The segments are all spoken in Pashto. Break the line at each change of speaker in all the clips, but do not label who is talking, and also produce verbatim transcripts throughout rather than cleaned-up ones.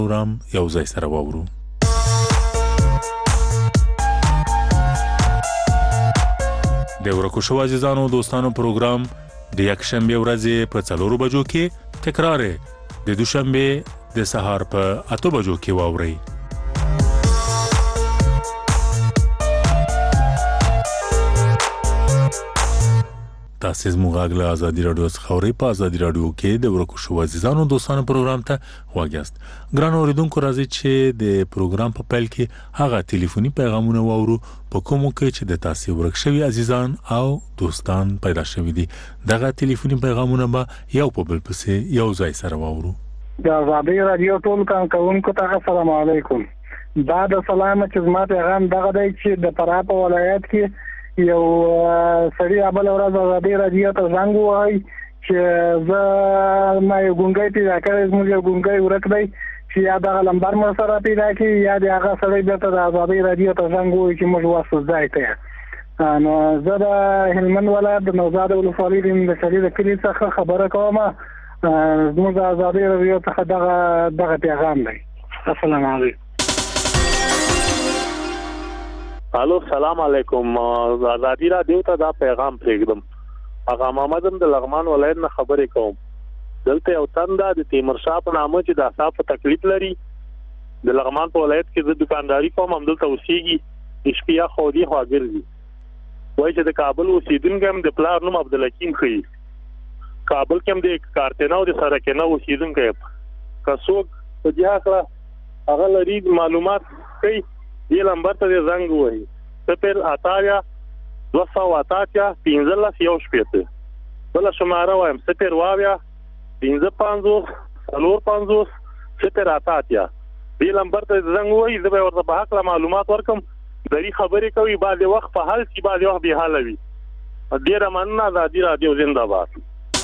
پروګرام یو ځای سره واورو. د ورکو شو عزیزانو دوستانو پروګرام د یکشنبه ورځې په څلورو بجو کې تکرار د دوشنبه د سهار په اته بجو کې واوري. تاسو زموږ غږ ازادي رادیو څخه اورئ. په ازادي رادیو کې د ورکو شو عزیزانو دوستانو پروګرام ته واګیاست. ګران اوریدونکو راځي چې د پروګرام په پیل کې هغه ټلیفوني پیغامونه واورو په کومو کې چې د تاسو ورک شوی عزیزان او دوستان پیدا شوی دي. دغه ټلیفوني پیغامونه به یو په بل پسې یو ځای سره واورو.
د ازادي رادیو ټول کارکونکو ته السلام علیکم. دا د سلام چې زما پیغام دغه دی چې د فراه په ولایت کې یو سړی ابل ورځ ازادي رادیو ته زنګ وای چې زه ما یو ګونګای پیدا کړی، زموږ یو ګونګای ورک دی چې یا د لمبر مر سره پیدا کی یا د هغه سړی بیرته د ازادي رادیو ته زنګ وای چې موږ واسو ځای ته. نو زه د هلمند ولایت د نوزاد ولسوالۍ د شهید کلی څخه خبره کوم. زموږ د ازادي رادیو څخه دغه دغه پیغام دی. السلام علیکم.
الو سلام علیکم. ازادي رادیو ته دا پیغام پرېږدم. هغه محمدم د لغمان ولایت نه خبرې کوم. دلته یو تنده د تیمور شاه په نامه چې د اصحاب تکلیف لري د لغمان په ولایت کې د دکانداري کوم هم دلته اوسېږي. شپیا خودي خواګرځي وایي چې د کابل اوسېدونکي هم د پلار نوم عبدالحکیم ښیي. کابل کې هم د کارتنو د سرکینو اوسېدونکی که څوک په دې هکله هغه لري معلومات کوي دې لمبر ته زنګ وایي صفر اتاویا دوه سوه اتاتیا پنځلس یو شپېته. بله شماره وایم صفر واویا پنځه پنځوس څلور پنځوس صفر اتاتیا. دې لمبر ته زنګ وایي. زه به ورته په هکله معلومات ورکړم. دري خبرې کوي، بعضې وخت په حل شي، بعضې وخت بې حاله وي. ډېره مننه. ازادي رادیو زنده باد.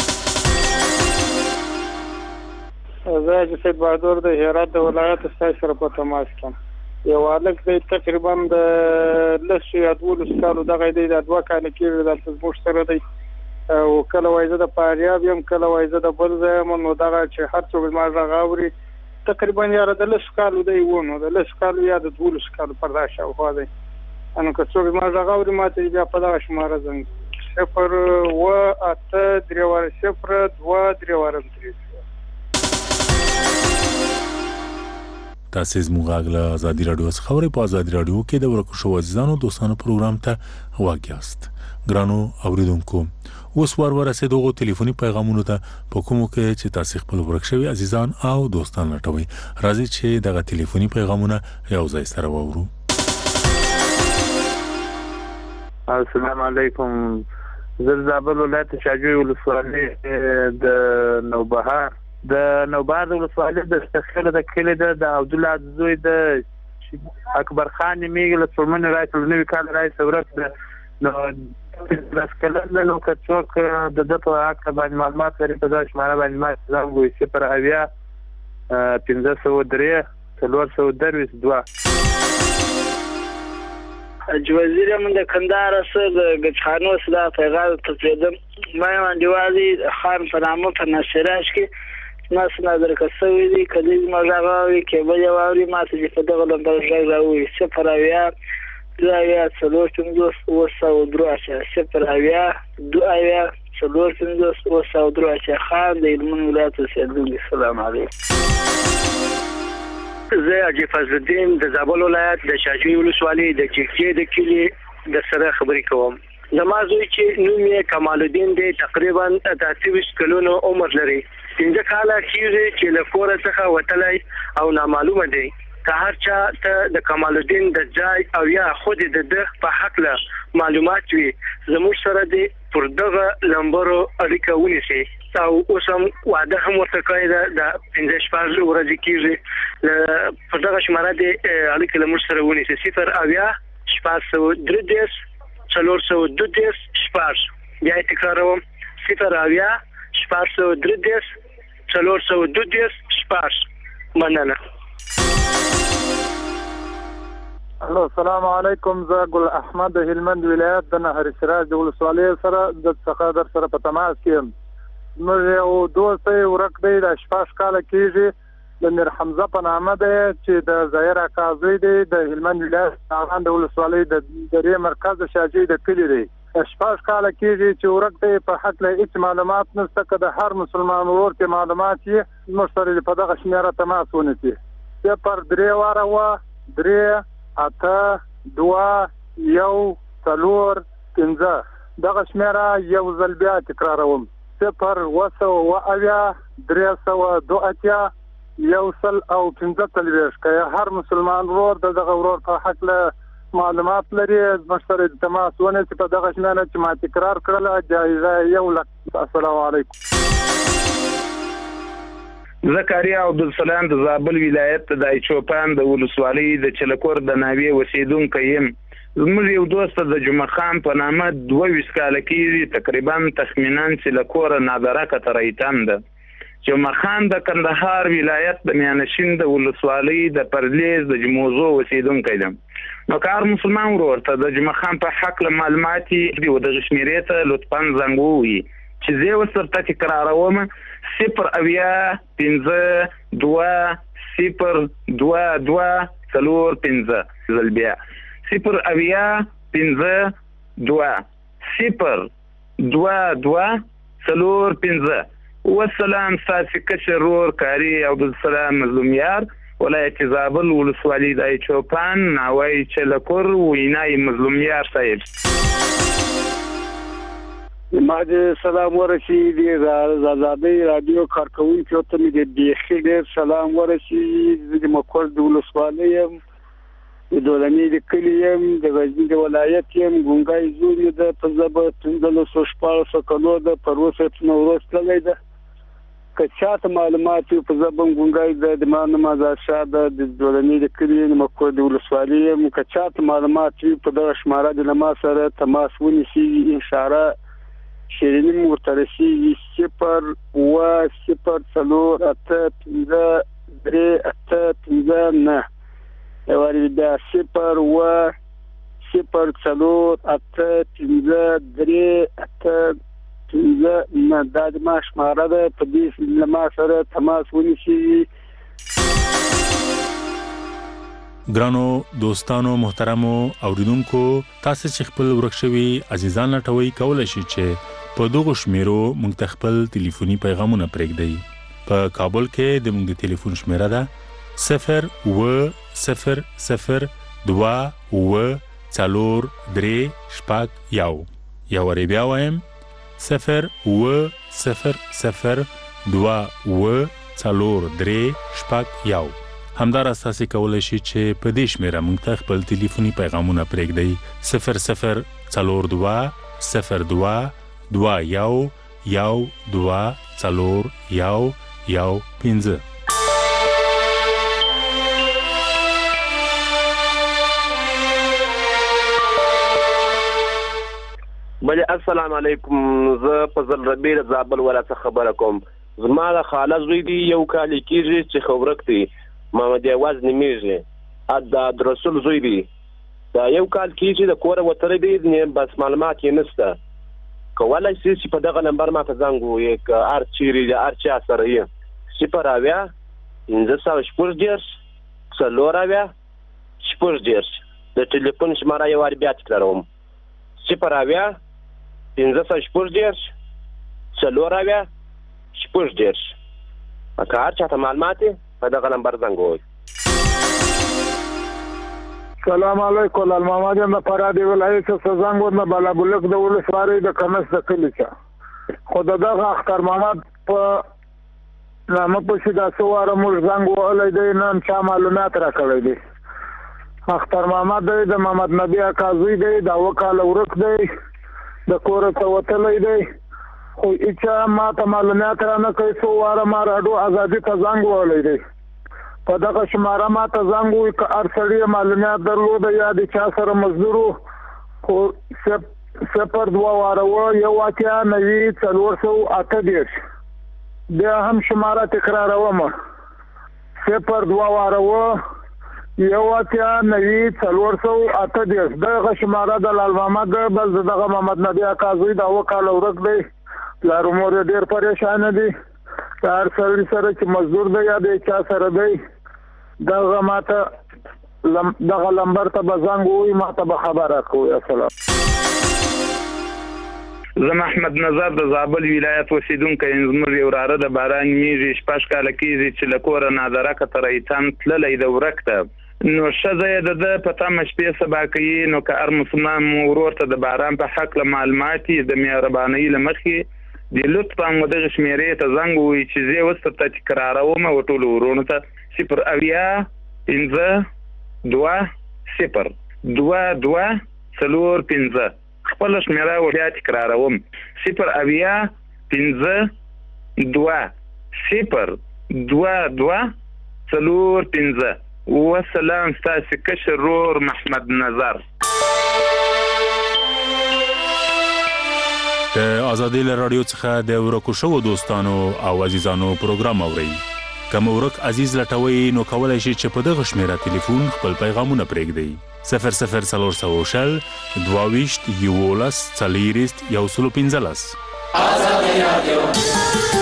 زه چې سید بهادر د هرات د ولایت ستاسو سره په تماس کې یو هلک دی تقریبا د لس یا دولس کالو دغه دی د دوه کاله کېږي دلته زموږ سره دی او کله وایي زه د فاریاب یم کله وایي زه د بل ځای یم. نو دغه چې هر څوک زما غږ اوري تقریبا یاره د لس کالو دی و نو د لس کالو یا د دولس کالو پر دا شاوخوا دی. نو که څوک زما غږ اوري ما ته بیا په دغه شماره زنګ صفر اوه اته درې وارې صفر دوه درې وارم درې.
تاسو زموږ غږ له ازادي رادیو څخه اورئ. په ازادي رادیو کې د ورکو شو عزیزانو دوستانو پروګرام ته واګیاست. ګرانو اوریدونکو اوس ور ورسېدو غو ټلیفوني پیغامونو ته په کومو کې چې تاسو خپل ورک شوی عزیزان او دوستان لټوي. راځي چې دغه ټلیفوني پیغامونه یو ځای سره واورو.
السلام علیکم. زه زابل ولایت شاجوی ولسوالۍ د نوبهار د نوبهار د ولسوالۍ د استخیله د کلی د عبدالله زوی د اکبر خان میږي له څومره راځي له نوي کال راځي ورته نو بس کله نو که څوک د د په حق باندې معلومات لري په ځای شماره باندې ما ځم وي صفر اویا پنځه سوه درې څلور سوه درویشت دوه.
حج وزیر من د کندهار سره د ګچخانو سره پیغام تفریدم. ما انډیوالي خان په نامه په نشراش کې ما سره درکسوي دي کله ما راغوي کې به جوابي ما ته په دغه لمبر راغوي صفر اویا دوه اویا څلور پنځوس اوه سوه درویشت صفر اویا دوه اویا څلور پنځوس اوه سوه درویشت. خان د هلمند ولایت اوسېدونکی. السلام علیکم.
زه حاجي فضل الدین د زابل ولایت د شاجوی ولسوالۍ د چیکچې د کلي د سره خبرې کوم. زما زوی چې نوم یې کمال الدین دی تقریبا اته ویشت کلونو عمر لري. پنځه کاله کېږي چې له کوره څخه وتلی او نامعلومه دی. که هر چا ته د کمال الدین د ځای او یا خود د ده په حقله معلومات وي زموږ سره د پر دغه لمبرو اړیکه ونیسي. او اوس هم واده هم ورته کړی ده د پنځه شپږ ورځې کېږي پر دغه شماره د اړیکه له موږ سره ونیسي صفر اویا شپږ سوه درې دېرش څلور سوه دوه دېرش شپږ. بیا یې تکراروم صفر اویا شپږ سوه درې دېرش څلور سوه دوه دېرش شپږ. مننه.
الو السلام علیکم. زه ګل احمد د هلمند ولایت د نهر سراج د ولسوالۍ سره د څخه در سره په تماس کې یم. موږ یو دوست ورک دی د شپږ کاله کېږي د میر حمزه په نامه دی چې د ظاهر اکا زوی دی د هلمند ولایت ناغان د ولسوالۍ د درې مرکز د شاجوی د کلي دی. شپږ کاله کېږي چې ورک دی، په حق له هېڅ معلومات نشته. که د هر مسلمان ورور کې معلومات یې زموږ سره په دغه شمېره تماس ونیسي. صفر درې واره وه درې اته دوه یو څلور پنځه دغه شمېره یو ځل بیا تکراروم: صفر اوه سوه اوه اویا درې سوه دوه اتیا یو سل او پنځه څلوېښت. که هر مسلمان ورور د دغه ورور په حق له معلومات لري زموږ سره د تماس ونیسي په دغه شمېره چې ما تکرار کړله، جایزه یو لک. السلام علیکم.
زکریا عبدالسلام د زابل ولایت د ایچوپان د ولسوالۍ د چلکور د ناوې اوسیدونکی یم. زموږ یو دوست د جمعه خان په نامه دوه ویشت کاله کېږي، تقریبا تخمینا چې له کوره نادرکه ته رایتن ده. جمعه خان د کندهار ولایت د میانشین د ولسوالۍ د پردلیز د جموزو اوسیدونکی ده. نو که هر مسلمان ورور ته د جمعه خان په حق له معلومات وي و دغه شمېرې ته لطفا زنګ ووهي چې زه یې اوس ورته تکراروم: صفر اویا پنځه دوه صفر دوه دوه څلور پنځه ځل بیا صفر اویا پنځه دوه صفر دوه دوه څلور پنځه. والسلام ستاسې کشر ورور کاري عبدالسلام مظلومیار، ولایت زابل ولسوالۍ د ایچوپان ناوی چلکور، وینای مظلومیار صاحب.
ما د سلام ورسېږي د آزادۍ راډیو کارکوونکو ته مې د بیخي ډېر سلام ورسېږي. زه د مکور د ولسوالۍ یم، د دولمې د کلي یم، د غزني د ولایت یم. ګونګی زوی مې ده، په زه به پنځلسو شپاړسو کلو ده، پر اوسه نوروز تللی ده. که چاته معلومات وي په زه به هم ګونګی ده. د ما نوم آزاد شاه ده، د دولمې د کلي د مکور د ولسوالۍ یم. که چاته معلومات وي په دغه شماره د له ما سره تماس ونیسي، اشاره شیریني مې ورته رسېږي: صفر اوه صفر څلور اته پنځه درې اته پنځه نه. یو وارې بیا صفر اوه صفر څلور اته پنځه درې اته پنځه نه. دا د ما شماره ده، په دې له ما سره تماس ونیسي.
ګرانو دوستانو محترمو اوریدونکو، تاسو چې خپل ورک شوي عزیزان لټوي کولای شئ چې په دغه شمیرو موږ ته خپل ټلیفوني پیغامونه پرېږدئ. په کابل کې د موږ د ټلیفون شمیره ده صفر اوه صفر صفر دوه اوه څلور درې شپږ یو. یو وارې بیا وایم: صفر اوه صفر صفر دوه اوه څلور درې شپږ یو. همداراز تاسو کولی شئ چې په دې شمیره موږ ته خپل ټلیفوني پیغامونه پرېږدئ: صفر صفر څلور دوه صفر دوه دوه یو یو دوه څلور یو یو پنځه.
بله السلام علیکم. زه فضل ربیع د زابل ولایت څخه خبره کوم. زما د خاله زوی دی، یو کال کېږي چې خورک دی، محمد یواز نومیږي، د عبدالرسول زوی دی. دا یو کال کېږي د کوره وتلی دی، بس معلومات یې نشته. کولی شئ چې په دغه نمبر ما ته زنګ ووهئ که هر چیرې د هر چا سره یې: صفر اویا پنځه سوه شپږ دېرش څلور اویا شپږ دېرش. د ټلیفون شماره یو وارې بیا تکراروم: صفر اویا پنځه سوه شپږ دېرش څلور اویا شپږ دېرش. که هر چاته معلومات یې په دغه نمبر زنګ ووهئ.
سلام علیکم. المحمد یم د فراه ولایت څخه زنګ وم، بالا بلک د ولسوالۍ د کمس د کلي څخه. خو د دغه اختر محمد په نامه پسې دا څو واره موږ زنګ وهلی دی، نه هم چا معلومات راکړی دی. اختر محمد دی د محمد نبي اکا زوی دی، دا اوه کاله ورک دی، د کوره ته وتلی دی. خو هېچا ما ته معلومات را نه کوي. څو واره ما راډیو ازادي ته زنګ وهلی دی. په دغه شماره ما ته زنګ ووایي که هر سړي معلومات درلوده یا د چا سره مزدور و. خو صفر دوه واره اوه یو اتیا نوي څلور سوه اته دېرش. بیا هم شماره تکراروم: صفر دوه واره اوه یو اتیا نوي څلور سوه اته دېرش. دغه شماره د لال محمد ده، بس دغه محمد نبي اکا زوی د اوه کاله ورک دی. پلار مور یې ډېر پریشانه دي. هر سړي سره چې مزدور دی یا د چا سره دی دغه ماته دغه نمبر ته به زنګ ووهي ماته به خبره کوي. السلام.
زه محمد نظر د زابل ولایت اوسیدونکی یم. زموږ یو وراره د باران میږي شپږ کاله کېږي چې له کوره نادرکه تر ایتان تللی د ورک ته. نو ښځه یې د ده په تمه شپې سبا کوي. نو که هر مسلمان مو ورور ته د باران په حق له معلومات یې د مهربانۍ له مخې د لطفا مو دغه شمېرې ته زنګ ووایي چې زه اوس درته تکراروم و ټولو ورونو ته صفر اویا پنځه دوه صفر دوه دوه څلور پنځه. خپله شمېره وربیا تکراروم صفر اویا پنځه دوه صفر دوه دوه څلور پنځه. وسلام. ستاسې کشر ورور محمد نظر.
د آزادۍ له راډیو څخه د ورکو شوو دوستانو او عزیزانو پروګرام اورئ. که مو ورک عزیز لټوئ نو کولی شئ چې په دغه شمېره تلیفون خپل پیغامونه پرېږدئ. صفر صفر څلور سوه شل دوه ویشت یولس څلېرویشت یو سل او پنځلس.
آزادۍ راډیو.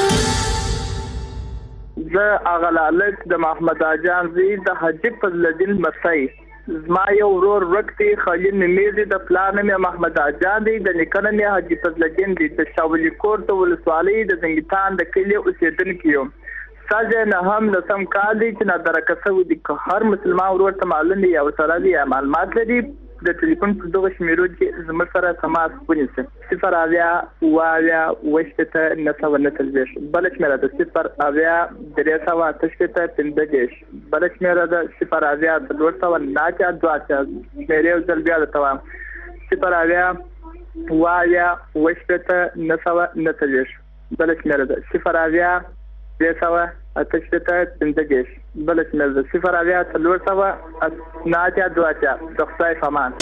زه هغه لالک د محمد اجان زی د حاجی فضل الدین مسعی. زما یو ورور ورک دی خلیل نمیزی د پلان مې محمد اجان دی د نکنه مې حاجی فضل الدین دی د شاولی کور ته ولسوالۍ د زنګیتان د کلی اوسیدونکو یم. ساجه نه هم لسم کال دی چې نادرکه شوی دی. که هر مسلمان ورور ته معلوم دی یا ورسره دی یا معلومات لري د ټلیفون په دغه شمیرو کې زموږ سره تماس ونیسي. صفر اویا اوه اویا اوه شپېته نهه سوه نهه څلوېښت. بله شمېره ده صفر اویا درې سوه اته شپېته پنځه دېرش. بله شمېره ده صفر اویا څلور سوه نهه اتیا دوه اتیا. شمېرې یو ځل بیا درته وایم صفر اویا اوه اویا اوه شپېته نهه سوه نهه څلوېښت. بله شمېره ده صفر اویا درې سوه اته شپېته پنځه دېرش. بله شمېره ده صفر اویا څلور سوه نهه اتیا دوه اتیا. د خدای په امان.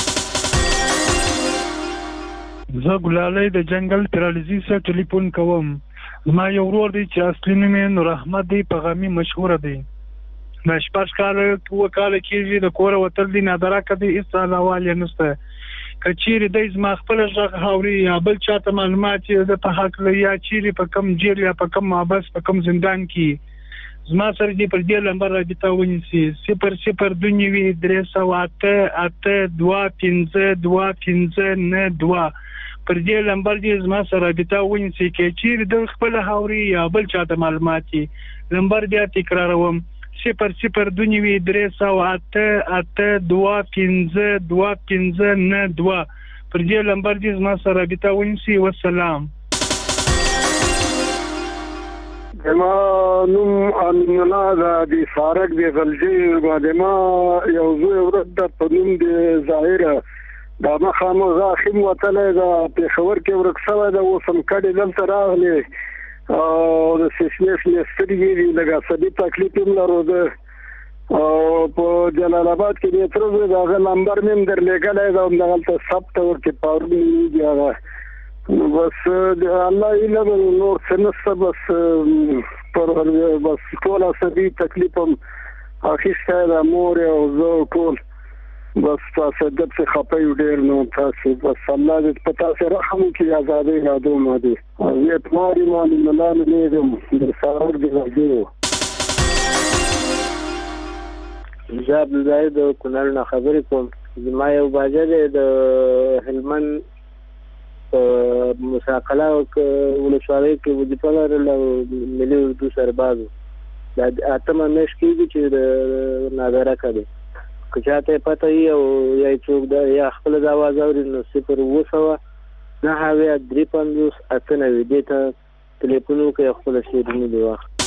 زه ګلالۍ د جنګل پرالیزي سره ټلیفون کوم. زما یو ورور دی چې اصلي نوم یې نور احمد دی، په غمي مشهوره دی. دا شپږ کاله اوه کاله کېږي د کوره وتل دی، نادرکه دی، هېڅ احوال یې نشته. که چیرې دی زما خپله غږ اوري یا بل چاته معلومات یې د په هکله یا چیرې په کم جیل یا په کم محبس په کم زندان کې زما سره دې پر دې نمبر رابطه ونیسي. صفر صفر دوه نوي درې سوه اته اته دوه پنځه دوه پنځه نه دوه. پر دې نمبر دې زما سره رابطه ونیسي. که چیرې د خپله اوري یا بل چاته معلومات یې نمبر بیا تکراروم صفر صفر دوه نوي درې سوه اته اته دوه پنځه دوه پنځه نه دوه. پر دې نمبر دې زما سره رابطه ونیسي. والسلام.
زما نوم امین الله ده، د فارق د غلجي باندې ما یو زوی ورک ده په نوم د ظاهره. دا مخامخ زاخم وتلی ده پېښور کې ورک شوی ده. اوس هم کډې دلته راغلی او د سشمې شنې سترګې دي، لږ عصبي تکلیف هم لرو ده. او په جلال آباد کې د تره زوی د هغه نمبر مې هم درلېږلی ده، همدغلته ثبت ورکې پارون مې هغه بس الله علم نور څه نشته. بس پر بس ټول عصبي تکلیف هم اخیستی ده، مور او زه ټول بس تاسو دغه خپه یو ډېر. نو تاسو بس الله دې په تاسو رحم وکړي. آزادۍ راډیو مادي زه اعتماد ایمان الله نه دې د سارور دې راځي.
زه عبدالزاهد د کونړ نه خبرې کوم. زما یو باجه دی د هلمند مساقله ولسوالۍ کې وظیفه لرله او ملي اردو سرباز و. دا اتمه میاشت کېږي چې د نادرکه دی. که چاته یې پته وي او یا یې څوک ده یا خپله د اواز اوري نو صفر اوه سوه نهه اویا درې پنځوس اته نوي دې ته تلیفون وکړئ او خپله شعرونه دې واخلئ.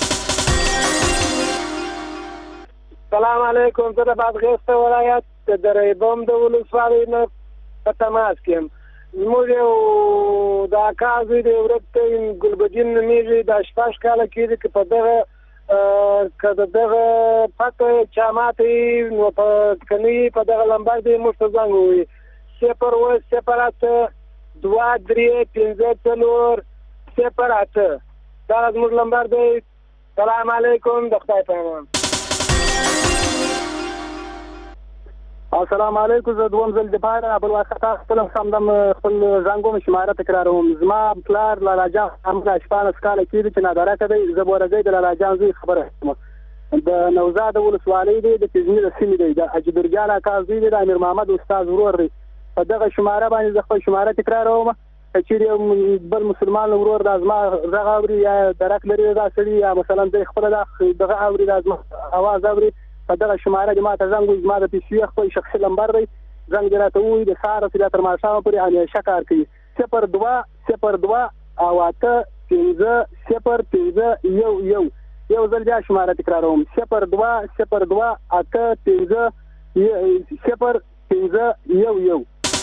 سلام علیکم. زه د بادغیس ولایت د دره بم د ولسوالۍ نه په تماس کې یم. زموږ یو د اکا زوی دی ورک دی، ګلبدین نومېږي. دا شپږ کاله کېږي که په دغه که د دغه پته چا ماته وي نو په که نه وي په دغه نمبر دی موږ ته زنګ ووایي صفر اوه صفر اته دوه درې پنځه څلور صفر اته. دغه زموږ نمبر دی. سلام علیکم. د خدای په امان.
السلام علیکم. زه دوم ځل د پاره بل وخت خپل سمدم خپل زنګوم شماره تکراروم. زما پلار لالا جان همدا شپانس کاله کېږي چې نادره کوي. زه بورګي د لالا جان زوی خبره کوم. د نوزاد ولسوالۍ دی د تزمیر سیمې دی د اجبرجان اکا زوی دی د امیر محمد استاد ورور دی. په دغه شماره باندې زه خپل شماره تکراروم. چې بل مسلمان ورور د ازما زغ اوري یا درک لري دا سړي یا مثلا د خپل دغه اوري د ازما आवाज اوري په دغه شماره د ماته زنګ وي زما د پی سی خپل شخصي نمبر دی. زنګ راته وي د ساره سره تر ماښام پورې همیشه کار کوي. صفر دوه صفر دوه او اته پنځه صفر پنځه یو یو یو ځل بیا شماره تکراروم. صفر دوه صفر دوه اته پنځه صفر پنځه یو یو.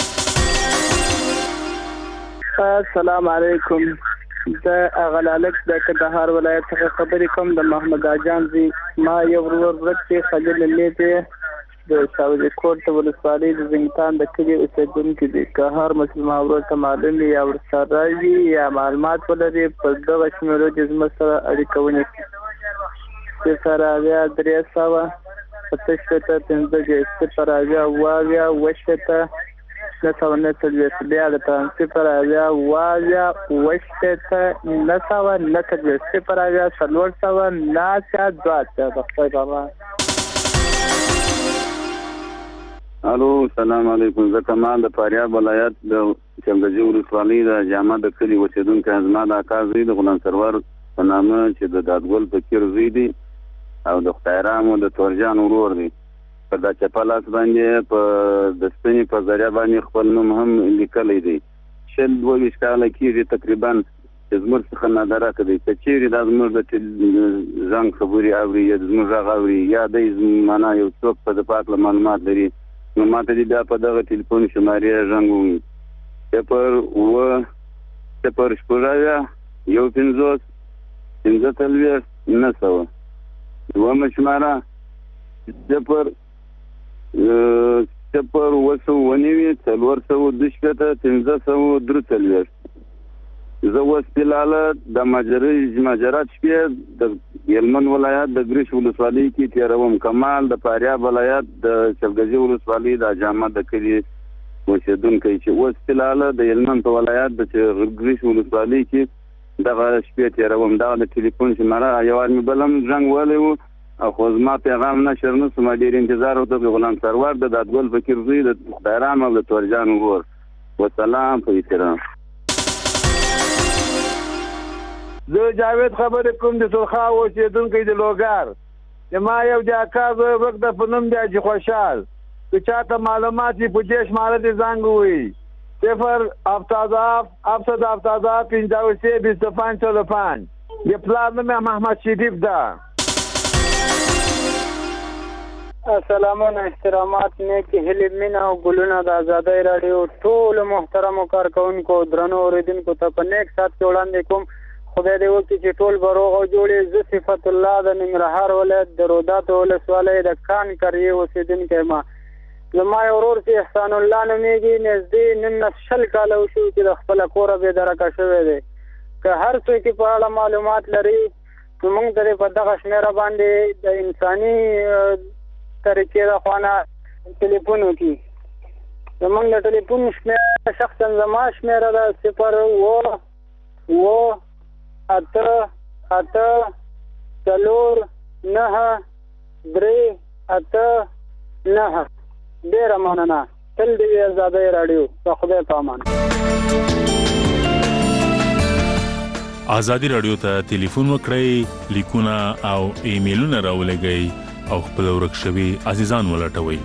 السلام علیکم. د اغلالک د کندهار ولایت څخه خبرې کوم. د محمد اجان زی ما یو ورور ورته خلیل لیدې د ساوځ کوټ ولسوالۍ د زنګتان د کلی اوسیدونکو دي. که هر مسلمان ورور ته معلوم یا ورسره راځي یا معلومات ولري په دغه شمیرو د زما سره اړیکه ونیسي. صفر اویا درې سوه اته شپېته پنځه صفر اویا اوه اویا اوه شپېته نه سوه نه څلوېښت. بیا درته صفر اویا اوه اویا اوه شپېته نه سوه نه څلوېښت صفر اویا څلور سوه نه اتیا دوه اتیا. د خدای په امان.
الو سلام علیکم. زه کمال د فاریاب ولایت د چمګجي ولسوالۍ د جامع د کلي اوسېدونکی زما د اکا زوی د غلام سرور په نامه چې د دادګل فقیر زوی دی او د خدای رحم د تورجان ورور دی. په دا چپلاس باندې په د سپینې په ذریعه باندې خپل نوم هم لیکلی دی. شل دوه ویشت کاله کېږي تقریبا چې زموږ څخه نادره کوي. که چېرې دا زموږ د زنګ خبرې اوري یا زموږ غږ اوري یا دی معنا یو څوک په د پاک له معلومات لري نو ماته دې بیا په دغه ټلیفون شمارې زنګ ووایي. صفر اووه صفر شپږ اویا یو پنځوس پنځه څلوېښت نه سوه. دویمه شماره صفر صفر اووه سوه اووه نوي څلور سوه دوه شپېته پنځه سوه درې څلوېښت. زه اوس فلحاله د مهاجرت شپې د هلمند ولایت د ګریش ولسوالۍ کې تېروم. کمال د فاریاب ولایت د چلګزي ولسوالۍ د جامع د کلي اوسېدونکی چې اوس فلحاله د هلمند په ولایت د ګریش ولسوالۍ کې دغه شپې تېروم. دغه د ټلیفون شماره یوازې مې بل هم زنګ وهلی و او خو زما پیغام نشر نه سوم. ډېر انتظار وکړ. غلام سرور د دادګل فقیر زوی د خدای رحم او د تورجان ورور. وسلام په احترام.
زه جاوید خبرې کوم د سرخا اوسېدونکی د لوګر. د ما یو د اکا زوی ورک د په نوم دی حاجي خوشحال. که چاته معلومات وي په دې شماره دې زنګ ووایي. صفر هفتاد هفتصد هفتاد پنځه اوسې بیست و پنج چهل و پنج. د پلار نوم محمد شریف ده.
سلامونه احترامات نیکی هیلې مینه او ګلونه د ازادۍ راډیو ټولو محترمو کارکوونکو درنو اورېدونکو ته په نیک سات کې وړاندې کوم. خدای دې وکړي چې ټول به روغ او جوړ وي. زه صفت الله د ننګرهار ولایت د رودات ولسوالۍ د کان قریې اوسېدونکی یم. زما یو ورور چې احسان الله نومیږي نږدې نولس شل کاله وشو چې د خپله کوره بېدرکه شوی دی. که هر څوک په اړه معلومات لري نو موږ ته په دغه شمېره باندې د انساني طریقې د خوانه ټلیفون وکړي. زموږ د ټلیفون شمېره شخصا زما شمېره ده صفر اووه اووه اته اته څلور نهه درې اته نهه. ډېره مننه. تل دې وي ازادۍ راډیو. د خدای په امان.
ازادي راډیو ته ټلیفون وکړئ، لیکونه او ایمیلونه راولېږئ او خپل ورک شوي عزیزان ولټوئ.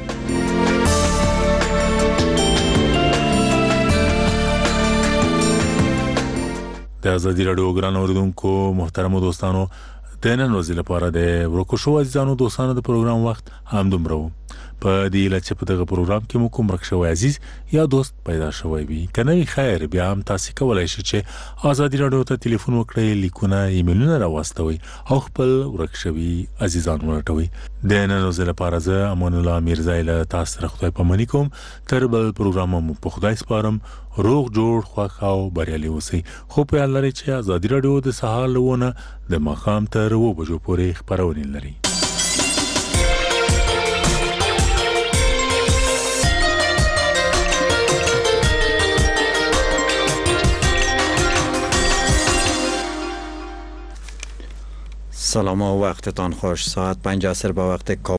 د ازادي راډیو ګران اوریدونکو محترمو دوستانو، د نن ورځې لپاره د ورکو شو عزیزانو دوستانو د پروګرام وخت همدومره و. په دې لچ په دغه پروګرام کې مو کوم رښتوي عزیز یا دوست پیدا شوی وي کنه خیر بیا هم تاسو کولای شئ چې ازادي راډیو ته ټلیفون وکړئ، لیکونه ایمیلونه راوستوي او خپل ورکشوي عزیزان ورټوي. د نن ورځې لپاره زه امان الله میرزا له تاسو سره خدای پامنی کوم. تر بل پروګرام مو په خدای سپارم. روغ جوړ خوښ او بریالي اوسئ. خو په یاد لرئ چې ازادي راډیو د سهار لونه د ماښام تر اوه بجو پورې خبرونه لري.
سلام و وقتتان خوش. ساعت پنج عصر به وقت